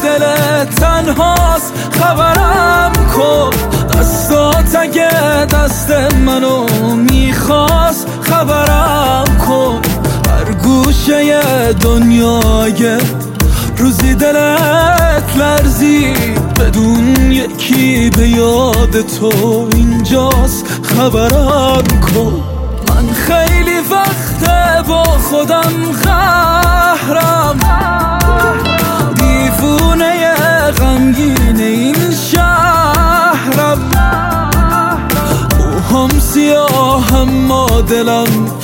دلت تنهاست خبرم کن. دستات اگه دست منو میخواست خبرم کن. هر گوشه دنیای روزی دلت لرزید بدون یکی به یاد تو اینجاست خبرم کن. من خیلی وقته با خودم قهرم، دیوونه غمگین این شهرم. موهام سیاه اما دلم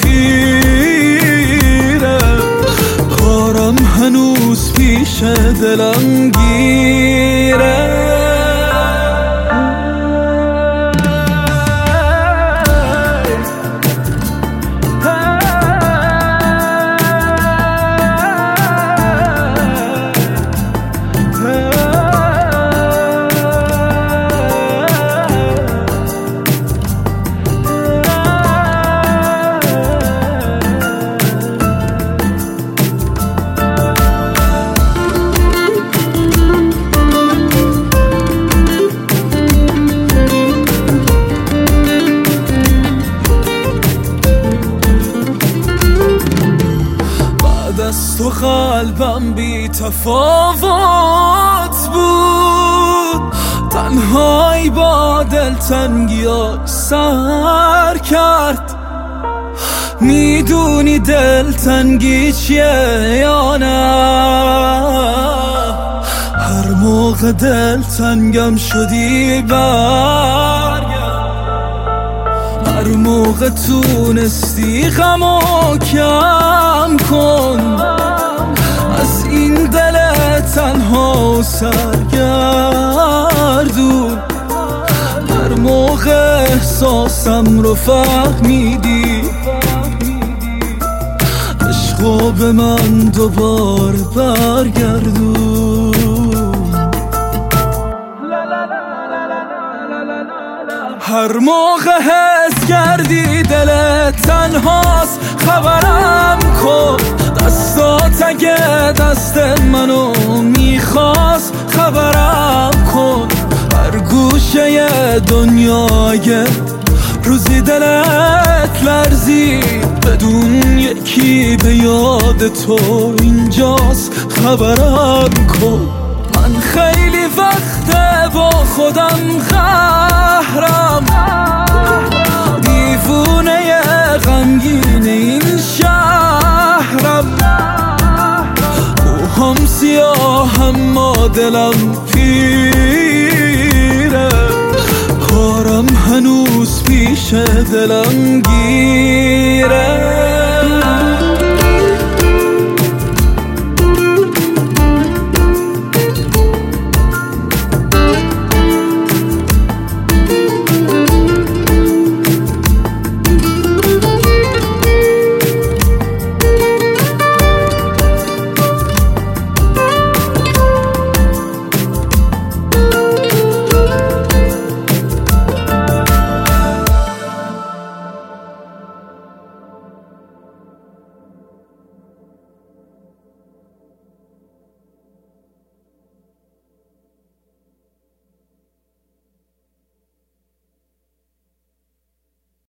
پیره، کارم هنوز پیش دلم گیره. از تو قلبم بی تفاوت بود، تنهایی با دلتنگی‌ها سر کرد. میدونی دلتنگی چیه یا نه؟ هر موقع دلتنگم شدی برگرد، هر موقع تونستی غمو کم کن. از این دل تنها سرگردون، هر موقع احساسم رو فهمیدی، عشقو به من دوباره برگردون. هر موقع حس کردی دلت تنهاست خبرم کن. دستات اگه دست منو میخواست خبرم کن. هر گوشه دنیای روزی دلت لرزید بدون یکی به یاد تو اینجاست خبرم کن. من خیلی وقته با خودم قهرم، دیوونه غمگین این شهرم. موهام سیاه اما دلم پیره، کارم هنوز پیش دلم گیره.